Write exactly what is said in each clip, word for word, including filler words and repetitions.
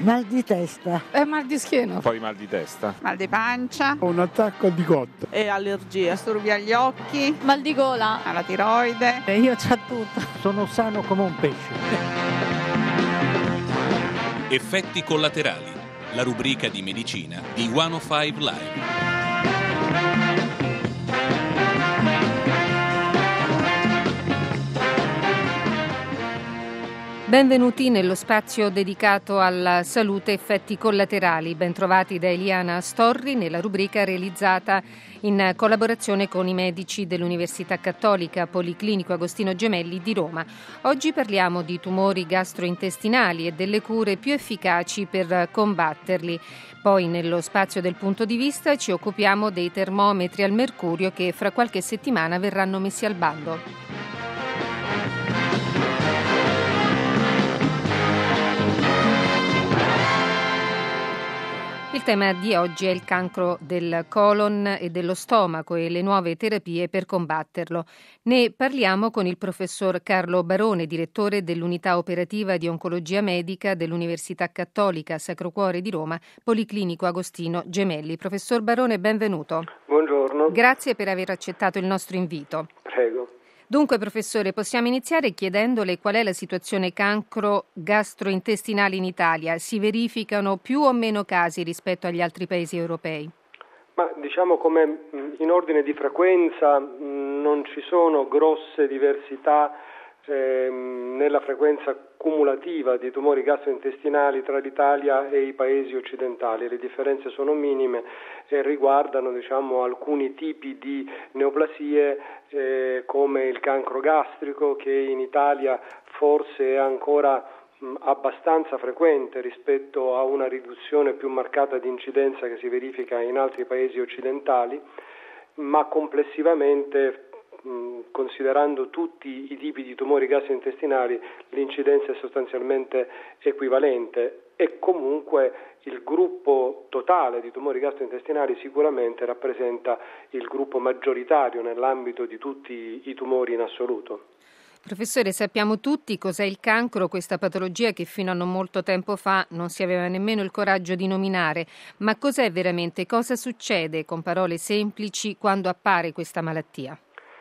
Mal di testa. E mal di schiena. Poi mal di testa. Mal di pancia. Un attacco di cotta. E allergia. Disturbi agli occhi. Mal di gola. Alla tiroide. E io c'ho tutto. Sono sano come un pesce. Effetti collaterali. La rubrica di medicina di centocinque Live. Benvenuti nello spazio dedicato alla salute effetti collaterali. Bentrovati da Eliana Storri nella rubrica realizzata in collaborazione con i medici dell'Università Cattolica Policlinico Agostino Gemelli di Roma. Oggi parliamo di tumori gastrointestinali e delle cure più efficaci per combatterli. Poi nello spazio del punto di vista ci occupiamo dei termometri al mercurio che fra qualche settimana verranno messi al bando. Il tema di oggi è il cancro del colon e dello stomaco e le nuove terapie per combatterlo. Ne parliamo con il professor Carlo Barone, direttore dell'unità operativa di oncologia medica dell'Università Cattolica Sacro Cuore di Roma, Policlinico Agostino Gemelli. Professor Barone, benvenuto. Buongiorno. Grazie per aver accettato il nostro invito. Prego. Dunque, professore, possiamo iniziare chiedendole qual è la situazione cancro gastrointestinale in Italia. Si verificano più o meno casi rispetto agli altri paesi europei? Ma diciamo come in ordine di frequenza non ci sono grosse diversità eh, nella frequenza cumulativa di tumori gastrointestinali tra l'Italia e i paesi occidentali. Le differenze sono minime e riguardano diciamo alcuni tipi di neoplasie eh, come il cancro gastrico, che in Italia forse è ancora mh, abbastanza frequente rispetto a una riduzione più marcata di incidenza che si verifica in altri paesi occidentali, ma complessivamente considerando tutti i tipi di tumori gastrointestinali l'incidenza è sostanzialmente equivalente e comunque il gruppo totale di tumori gastrointestinali sicuramente rappresenta il gruppo maggioritario nell'ambito di tutti i tumori in assoluto. Professore, sappiamo tutti cos'è il cancro, questa patologia che fino a non molto tempo fa non si aveva nemmeno il coraggio di nominare, ma cos'è veramente? Cosa succede, con parole semplici, quando appare questa malattia?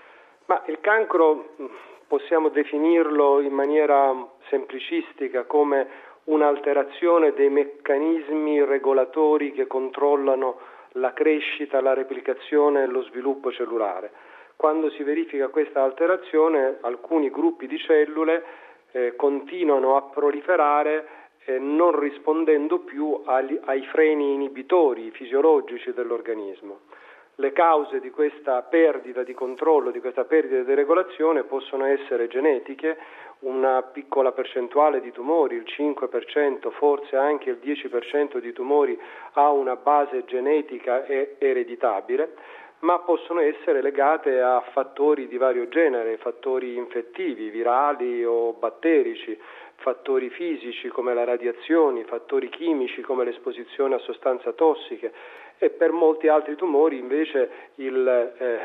Ma il cancro possiamo definirlo in maniera semplicistica come un'alterazione dei meccanismi regolatori che controllano la crescita, la replicazione e lo sviluppo cellulare. Quando si verifica questa alterazione, alcuni gruppi di cellule eh, continuano a proliferare eh, non rispondendo più agli, ai freni inibitori fisiologici dell'organismo. Le cause di questa perdita di controllo, di questa perdita di regolazione possono essere genetiche, una piccola percentuale di tumori, il cinque per cento, forse anche il dieci per cento di tumori ha una base genetica e ereditabile, ma possono essere legate a fattori di vario genere, fattori infettivi, virali o batterici, fattori fisici come le radiazioni, fattori chimici come l'esposizione a sostanze tossiche e per molti altri tumori invece il eh,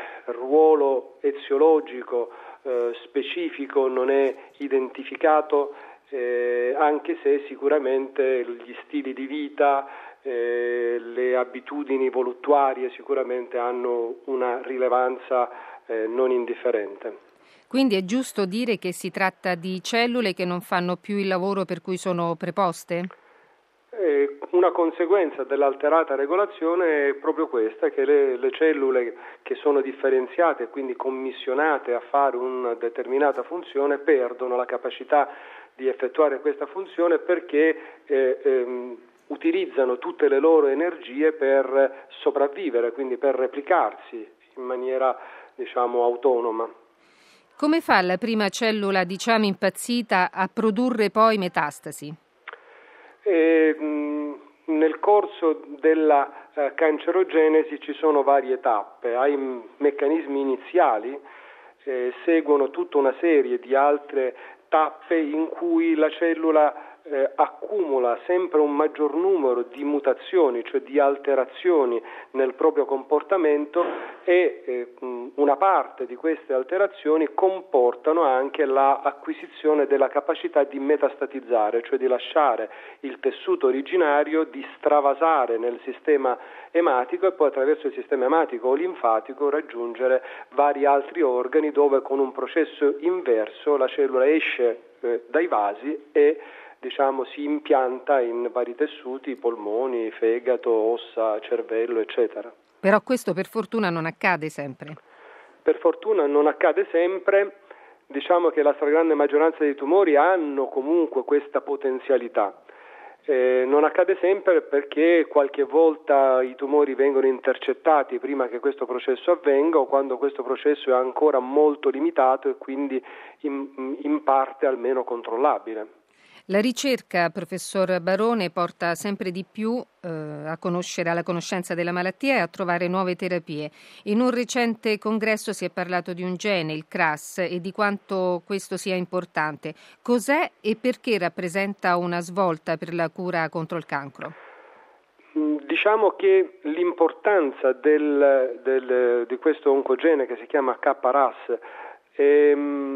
ruolo eziologico eh, specifico non è identificato eh, anche se sicuramente gli stili di vita, eh, le abitudini voluttuarie sicuramente hanno una rilevanza eh, non indifferente. Quindi è giusto dire che si tratta di cellule che non fanno più il lavoro per cui sono preposte? Eh, una conseguenza dell'alterata regolazione è proprio questa, che le, le cellule che sono differenziate e quindi commissionate a fare una determinata funzione perdono la capacità di effettuare questa funzione perché eh, ehm, utilizzano tutte le loro energie per sopravvivere, quindi per replicarsi in maniera diciamo autonoma. Come fa la prima cellula, diciamo impazzita, a produrre poi metastasi? E, mh, nel corso della eh, cancerogenesi ci sono varie tappe. Ai m- meccanismi iniziali eh, seguono tutta una serie di altre tappe in cui la cellula eh, accumula sempre un maggior numero di mutazioni, cioè di alterazioni nel proprio comportamento, e eh, una parte di queste alterazioni comportano anche l'acquisizione della capacità di metastatizzare, cioè di lasciare il tessuto originario, di stravasare nel sistema ematico e poi attraverso il sistema ematico o linfatico raggiungere vari altri organi, dove con un processo inverso la cellula esce eh, dai vasi e diciamo si impianta in vari tessuti, polmoni, fegato, ossa, cervello, eccetera. Però questo per fortuna non accade sempre. Per fortuna non accade sempre, diciamo che la stragrande maggioranza dei tumori hanno comunque questa potenzialità. Eh, non accade sempre perché qualche volta i tumori vengono intercettati prima che questo processo avvenga, o quando questo processo è ancora molto limitato e quindi in, in parte almeno controllabile. La ricerca, professor Barone, porta sempre di più eh, a conoscere, alla conoscenza della malattia e a trovare nuove terapie. In un recente congresso si è parlato di un gene, il C R A S, e di quanto questo sia importante. Cos'è e perché rappresenta una svolta per la cura contro il cancro? Diciamo che l'importanza del, del, di questo oncogene, che si chiama K R A S, è,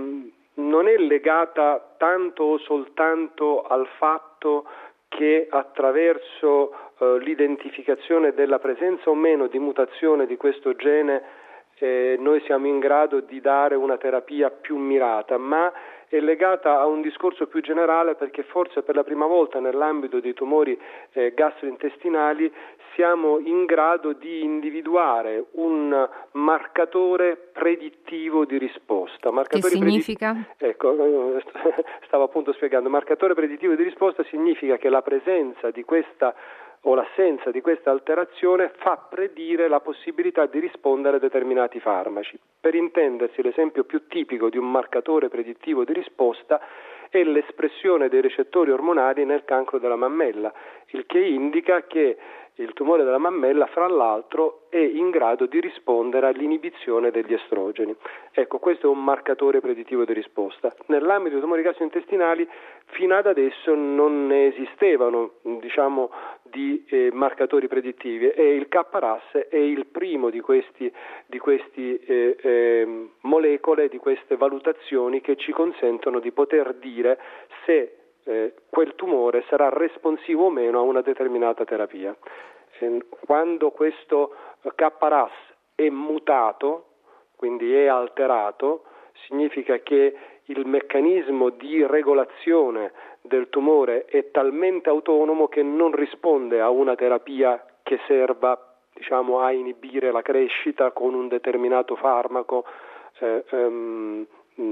non è legata tanto o soltanto al fatto che attraverso eh, l'identificazione della presenza o meno di mutazione di questo gene eh, noi siamo in grado di dare una terapia più mirata, ma è legata a un discorso più generale, perché forse per la prima volta nell'ambito dei tumori eh, gastrointestinali siamo in grado di individuare un marcatore predittivo di risposta. Marcatori che significa? Predit- ecco, stavo appunto spiegando. Marcatore predittivo di risposta significa che la presenza di questa o l'assenza di questa alterazione fa predire la possibilità di rispondere a determinati farmaci. Per intendersi, l'esempio più tipico di un marcatore predittivo di risposta è l'espressione dei recettori ormonali nel cancro della mammella, il che indica che il tumore della mammella, fra l'altro, è in grado di rispondere all'inibizione degli estrogeni. Ecco, questo è un marcatore predittivo di risposta. Nell'ambito dei tumori gastrointestinali fino ad adesso non ne esistevano, diciamo, di eh, marcatori predittivi, e il K R A S è il primo di questi, di questi eh, eh, molecole, di queste valutazioni che ci consentono di poter dire se Eh, quel tumore sarà responsivo o meno a una determinata terapia. Eh, quando questo K R A S è mutato, quindi è alterato, significa che il meccanismo di regolazione del tumore è talmente autonomo che non risponde a una terapia che serva, diciamo, a inibire la crescita con un determinato farmaco eh, um,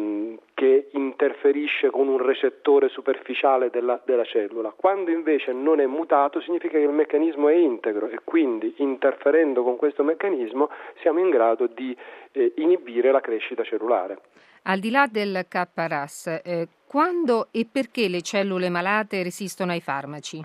che interferisce con un recettore superficiale della, della cellula. Quando invece non è mutato significa che il meccanismo è integro e quindi, interferendo con questo meccanismo, siamo in grado di eh, inibire la crescita cellulare. Al di là del K R A S, eh, quando e perché le cellule malate resistono ai farmaci?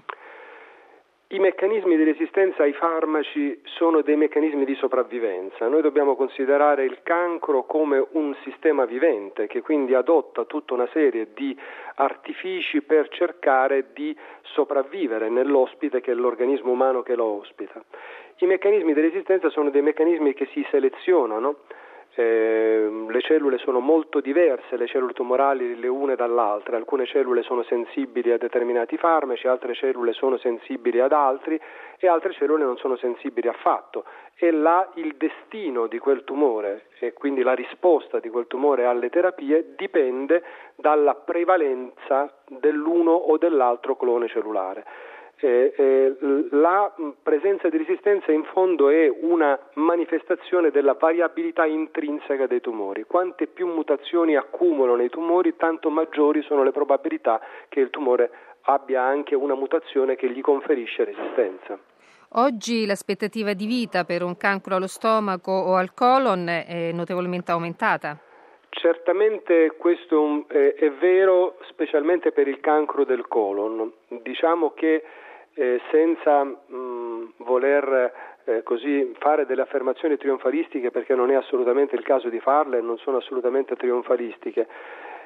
I meccanismi di resistenza ai farmaci sono dei meccanismi di sopravvivenza. Noi dobbiamo considerare il cancro come un sistema vivente che quindi adotta tutta una serie di artifici per cercare di sopravvivere nell'ospite, che è l'organismo umano che lo ospita. I meccanismi di resistenza sono dei meccanismi che si selezionano. Eh, le cellule sono molto diverse, le cellule tumorali le une dall'altra. Alcune cellule sono sensibili a determinati farmaci, altre cellule sono sensibili ad altri e altre cellule non sono sensibili affatto. E là il destino di quel tumore e quindi la risposta di quel tumore alle terapie dipende dalla prevalenza dell'uno o dell'altro clone cellulare. Eh, eh, la presenza di resistenza in fondo è una manifestazione della variabilità intrinseca dei tumori. Quante più mutazioni accumulano i tumori, tanto maggiori sono le probabilità che il tumore abbia anche una mutazione che gli conferisce resistenza. Oggi l'aspettativa di vita per un cancro allo stomaco o al colon è notevolmente aumentata. Certamente questo è vero, specialmente per il cancro del colon. Diciamo che eh, senza mh, voler eh, così fare delle affermazioni trionfalistiche, perché non è assolutamente il caso di farle, non sono assolutamente trionfalistiche,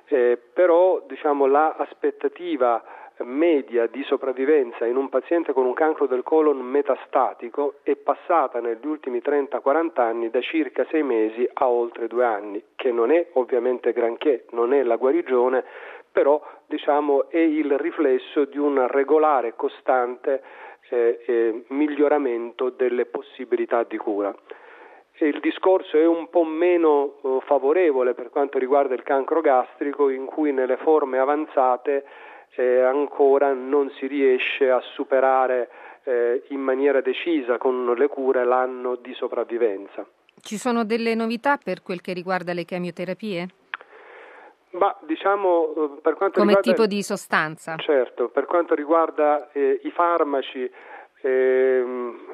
eh, però diciamo, la aspettativa media di sopravvivenza in un paziente con un cancro del colon metastatico è passata negli ultimi trenta quaranta anni da circa sei mesi a oltre due anni, che non è ovviamente granché, non è la guarigione, però diciamo è il riflesso di un regolare e costante eh, eh, miglioramento delle possibilità di cura. Il discorso è un po' meno eh, favorevole per quanto riguarda il cancro gastrico, in cui nelle forme avanzate eh, ancora non si riesce a superare eh, in maniera decisa con le cure l'anno di sopravvivenza. Ci sono delle novità per quel che riguarda le chemioterapie? Ma diciamo per quanto Come riguarda, tipo di sostanza? Certo, per quanto riguarda eh, i farmaci, eh,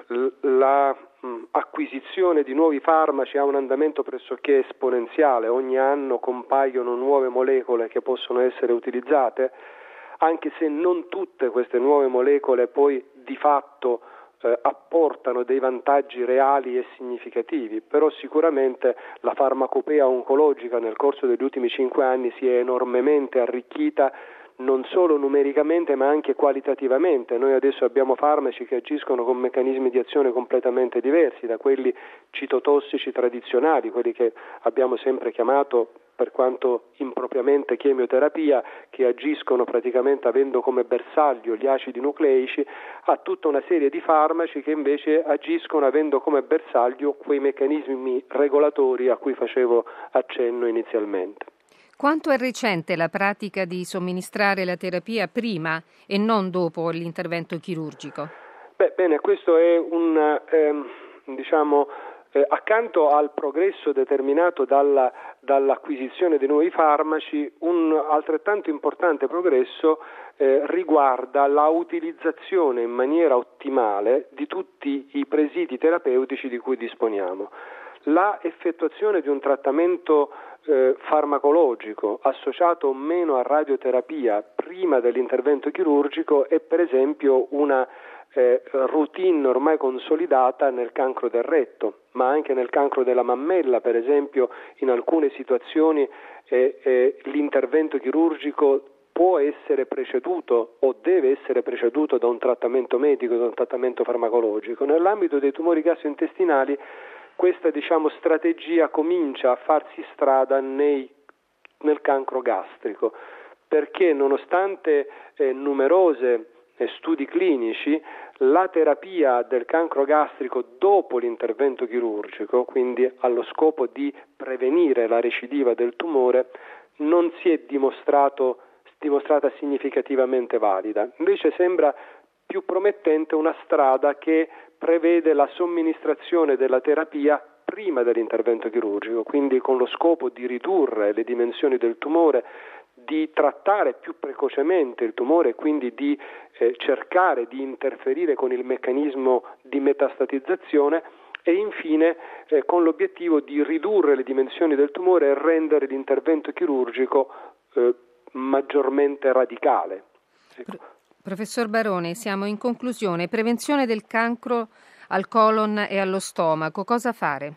la mh, acquisizione di nuovi farmaci ha un andamento pressoché esponenziale, ogni anno compaiono nuove molecole che possono essere utilizzate, anche se non tutte queste nuove molecole poi di fatto Eh, apportano dei vantaggi reali e significativi, però sicuramente la farmacopea oncologica nel corso degli ultimi cinque anni si è enormemente arricchita, non solo numericamente ma anche qualitativamente. Noi adesso abbiamo farmaci che agiscono con meccanismi di azione completamente diversi da quelli citotossici tradizionali, quelli che abbiamo sempre chiamato, per quanto impropriamente, chemioterapia, che agiscono praticamente avendo come bersaglio gli acidi nucleici, a tutta una serie di farmaci che invece agiscono avendo come bersaglio quei meccanismi regolatori a cui facevo accenno inizialmente. Quanto è recente la pratica di somministrare la terapia prima e non dopo l'intervento chirurgico? Beh, bene, questo è un, ehm, diciamo, Eh, accanto al progresso determinato dalla, dall'acquisizione di nuovi farmaci, un altrettanto importante progresso eh, riguarda la utilizzazione in maniera ottimale di tutti i presidi terapeutici di cui disponiamo. La effettuazione di un trattamento eh, farmacologico associato o meno a radioterapia prima dell'intervento chirurgico è per esempio una Eh, routine ormai consolidata nel cancro del retto, ma anche nel cancro della mammella, per esempio in alcune situazioni eh, eh, l'intervento chirurgico può essere preceduto o deve essere preceduto da un trattamento medico, da un trattamento farmacologico. Nell'ambito dei tumori gastrointestinali questa diciamo, strategia comincia a farsi strada nei, nel cancro gastrico, perché nonostante eh, numerose studi clinici, la terapia del cancro gastrico dopo l'intervento chirurgico, quindi allo scopo di prevenire la recidiva del tumore, non si è dimostrato, dimostrata significativamente valida. Invece sembra più promettente una strada che prevede la somministrazione della terapia prima dell'intervento chirurgico, quindi con lo scopo di ridurre le dimensioni del tumore, di trattare più precocemente il tumore e quindi di eh, cercare di interferire con il meccanismo di metastatizzazione e infine eh, con l'obiettivo di ridurre le dimensioni del tumore e rendere l'intervento chirurgico eh, maggiormente radicale. Ecco. Professor Barone, siamo in conclusione. Prevenzione del cancro al colon e allo stomaco, cosa fare?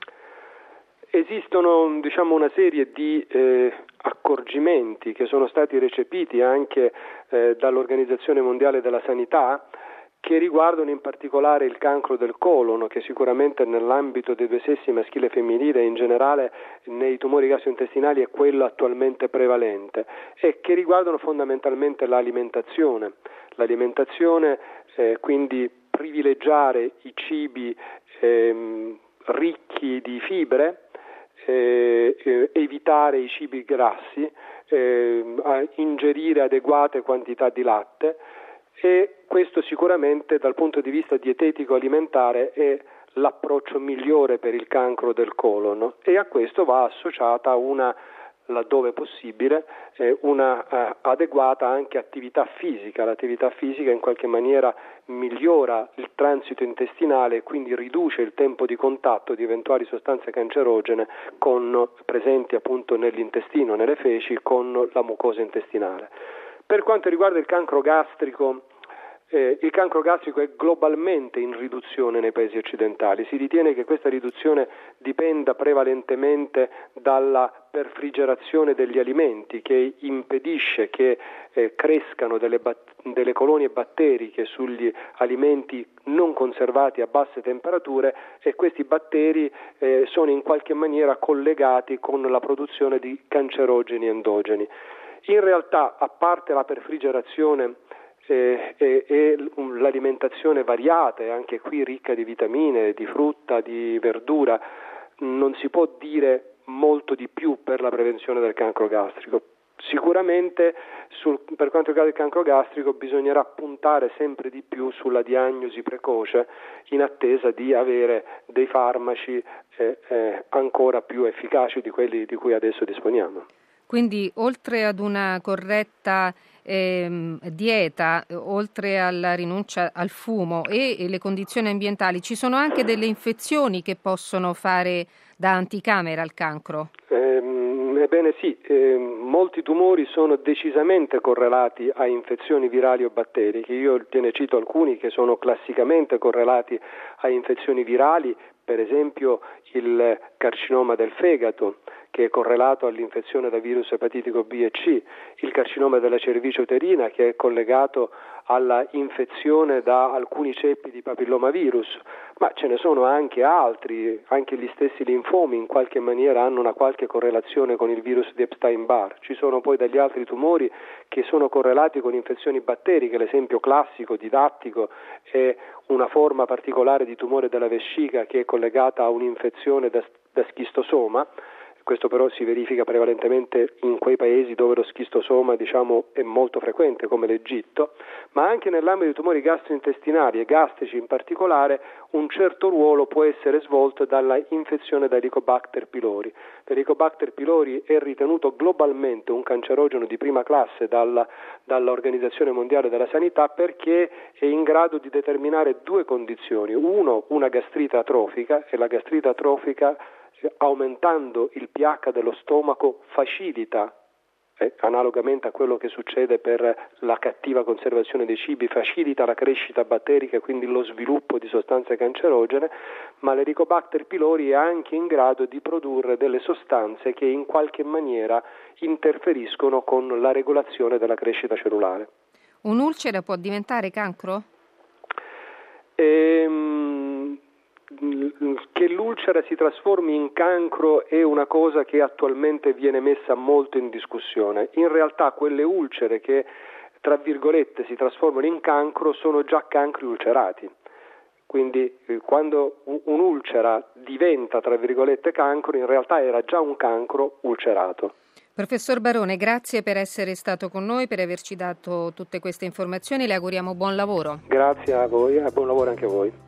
Esistono diciamo una serie di eh, accorgimenti che sono stati recepiti anche eh, dall'Organizzazione Mondiale della Sanità, che riguardano in particolare il cancro del colon, che sicuramente nell'ambito dei due sessi maschile e femminile e in generale nei tumori gastrointestinali è quello attualmente prevalente, e che riguardano fondamentalmente l'alimentazione. L'alimentazione, eh, quindi privilegiare i cibi eh, ricchi di fibre, Eh, eh, evitare i cibi grassi, eh, ingerire adeguate quantità di latte, e questo sicuramente dal punto di vista dietetico alimentare è l'approccio migliore per il cancro del colon, e a questo va associata una, laddove possibile, eh, una eh, adeguata anche attività fisica. L'attività fisica in qualche maniera migliora il transito intestinale e quindi riduce il tempo di contatto di eventuali sostanze cancerogene con, presenti appunto nell'intestino, nelle feci, con la mucosa intestinale. Per quanto riguarda il cancro gastrico, Eh, il cancro gastrico è globalmente in riduzione nei paesi occidentali. Si ritiene che questa riduzione dipenda prevalentemente dalla perfrigerazione degli alimenti, che impedisce che eh, crescano delle, bat- delle colonie batteriche sugli alimenti non conservati a basse temperature, e questi batteri eh, sono in qualche maniera collegati con la produzione di cancerogeni endogeni. In realtà, a parte la perfrigerazione E, e, e l'alimentazione variata e anche qui ricca di vitamine, di frutta, di verdura, non si può dire molto di più per la prevenzione del cancro gastrico. Sicuramente sul, per quanto riguarda il cancro gastrico bisognerà puntare sempre di più sulla diagnosi precoce, in attesa di avere dei farmaci eh, eh, ancora più efficaci di quelli di cui adesso disponiamo. Quindi oltre ad una corretta eh, dieta, oltre alla rinuncia al fumo e, e le condizioni ambientali, ci sono anche delle infezioni che possono fare da anticamera al cancro? Ehm, ebbene sì, eh, molti tumori sono decisamente correlati a infezioni virali o batteriche. Io te ne cito alcuni che sono classicamente correlati a infezioni virali, per esempio il carcinoma del fegato, che è correlato all'infezione da virus epatitico B e C, il carcinoma della cervice uterina, che è collegato alla infezione da alcuni ceppi di papillomavirus, ma ce ne sono anche altri, anche gli stessi linfomi in qualche maniera hanno una qualche correlazione con il virus di Epstein-Barr. Ci sono poi degli altri tumori che sono correlati con infezioni batteriche. L'esempio classico, didattico, è una forma particolare di tumore della vescica che è collegata a un'infezione da, da schistosoma. Questo però si verifica prevalentemente in quei paesi dove lo schistosoma, diciamo, è molto frequente, come l'Egitto, ma anche nell'ambito dei tumori gastrointestinali e gastrici in particolare un certo ruolo può essere svolto dalla infezione da Helicobacter pylori. L'Helicobacter pylori è ritenuto globalmente un cancerogeno di prima classe dalla, dall'Organizzazione Mondiale della Sanità, perché è in grado di determinare due condizioni: uno, una gastrite atrofica, e la gastrite atrofica, aumentando il pH dello stomaco, facilita, eh, analogamente a quello che succede per la cattiva conservazione dei cibi, facilita la crescita batterica e quindi lo sviluppo di sostanze cancerogene, ma l'Helicobacter pylori è anche in grado di produrre delle sostanze che in qualche maniera interferiscono con la regolazione della crescita cellulare. Un'ulcera può diventare cancro? Ehm... Che l'ulcera si trasformi in cancro è una cosa che attualmente viene messa molto in discussione. In realtà quelle ulcere che, tra virgolette, si trasformano in cancro sono già cancri ulcerati. Quindi eh, quando un'ulcera diventa, tra virgolette, cancro, in realtà era già un cancro ulcerato. Professor Barone, grazie per essere stato con noi, per averci dato tutte queste informazioni. Le auguriamo buon lavoro. Grazie a voi e buon lavoro anche a voi.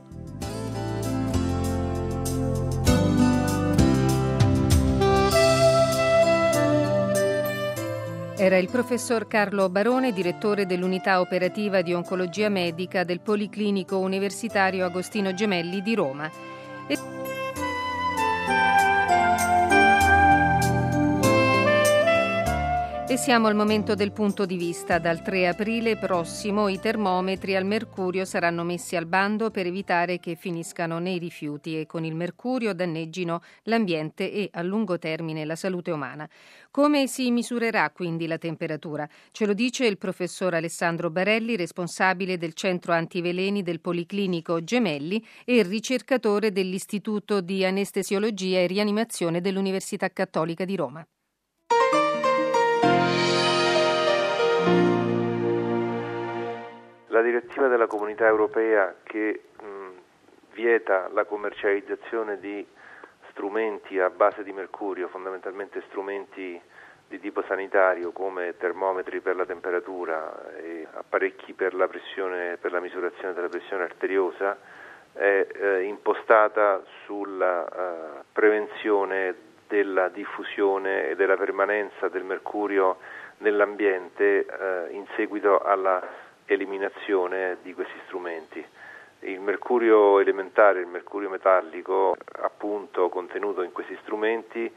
Era il professor Carlo Barone, direttore dell'unità operativa di oncologia medica del Policlinico Universitario Agostino Gemelli di Roma. E... E siamo al momento del punto di vista. Dal tre aprile prossimo i termometri al mercurio saranno messi al bando per evitare che finiscano nei rifiuti e con il mercurio danneggino l'ambiente e a lungo termine la salute umana. Come si misurerà quindi la temperatura? Ce lo dice il professor Alessandro Barelli, responsabile del centro antiveleni del Policlinico Gemelli e ricercatore dell'Istituto di Anestesiologia e Rianimazione dell'Università Cattolica di Roma. La direttiva della Comunità Europea che mh, vieta la commercializzazione di strumenti a base di mercurio, fondamentalmente strumenti di tipo sanitario come termometri per la temperatura e apparecchi per la pressione, per la misurazione della pressione arteriosa, è eh, impostata sulla eh, prevenzione della diffusione e della permanenza del mercurio nell'ambiente eh, in seguito alla eliminazione di questi strumenti. Il mercurio elementare, il mercurio metallico, appunto contenuto in questi strumenti,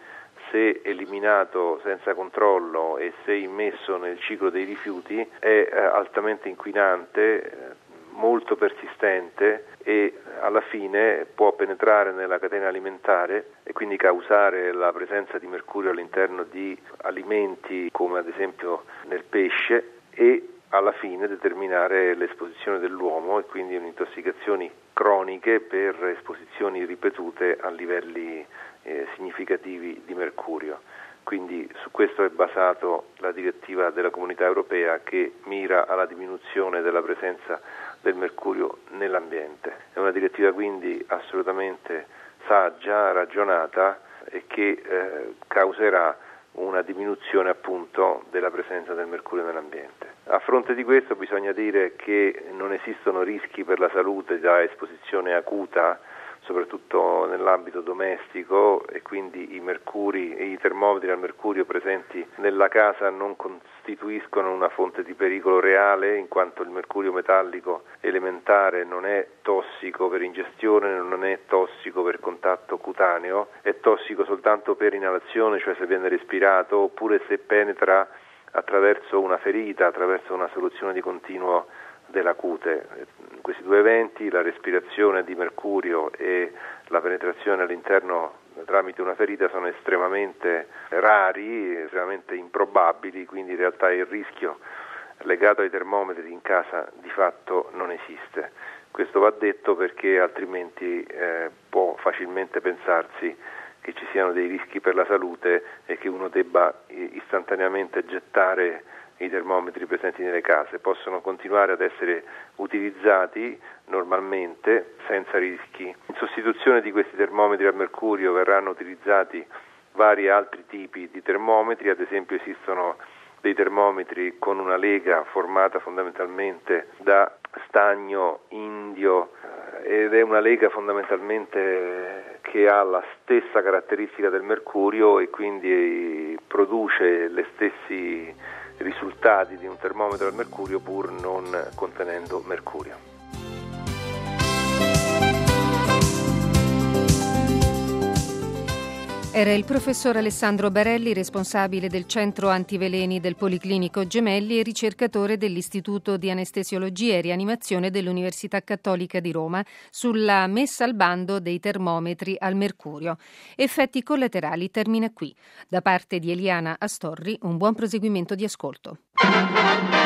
se eliminato senza controllo e se immesso nel ciclo dei rifiuti, è eh, altamente inquinante, eh, molto persistente e alla fine può penetrare nella catena alimentare e quindi causare la presenza di mercurio all'interno di alimenti come ad esempio nel pesce e alla fine determinare l'esposizione dell'uomo e quindi un'intossicazioni croniche per esposizioni ripetute a livelli eh, significativi di mercurio. Quindi su questo è basato la direttiva della Comunità Europea che mira alla diminuzione della presenza del mercurio nell'ambiente. È una direttiva quindi assolutamente saggia, ragionata e che eh, causerà una diminuzione appunto della presenza del mercurio nell'ambiente. A fronte di questo bisogna dire che non esistono rischi per la salute da esposizione acuta, soprattutto nell'ambito domestico, e quindi i mercuri e i termometri al mercurio presenti nella casa non costituiscono una fonte di pericolo reale, in quanto il mercurio metallico elementare non è tossico per ingestione, non è tossico per contatto cutaneo, è tossico soltanto per inalazione, cioè se viene respirato, oppure se penetra attraverso una ferita, attraverso una soluzione di continuo della cute. In questi due eventi, la respirazione di mercurio e la penetrazione all'interno tramite una ferita, sono estremamente rari, estremamente improbabili, quindi in realtà il rischio legato ai termometri in casa di fatto non esiste. Questo va detto perché altrimenti eh, può facilmente pensarsi che ci siano dei rischi per la salute e che uno debba istantaneamente gettare i termometri presenti nelle case. Possono continuare ad essere utilizzati normalmente senza rischi. In sostituzione di questi termometri al mercurio verranno utilizzati vari altri tipi di termometri, ad esempio esistono dei termometri con una lega formata fondamentalmente da stagno indio ed è una lega fondamentalmente che ha la stessa caratteristica del mercurio e quindi produce le stessi risultati di un termometro al mercurio pur non contenendo mercurio. Era il professor Alessandro Barelli, responsabile del Centro Antiveleni del Policlinico Gemelli e ricercatore dell'Istituto di Anestesiologia e Rianimazione dell'Università Cattolica di Roma, sulla messa al bando dei termometri al mercurio. Effetti collaterali termina qui. Da parte di Eliana Astorri, un buon proseguimento di ascolto.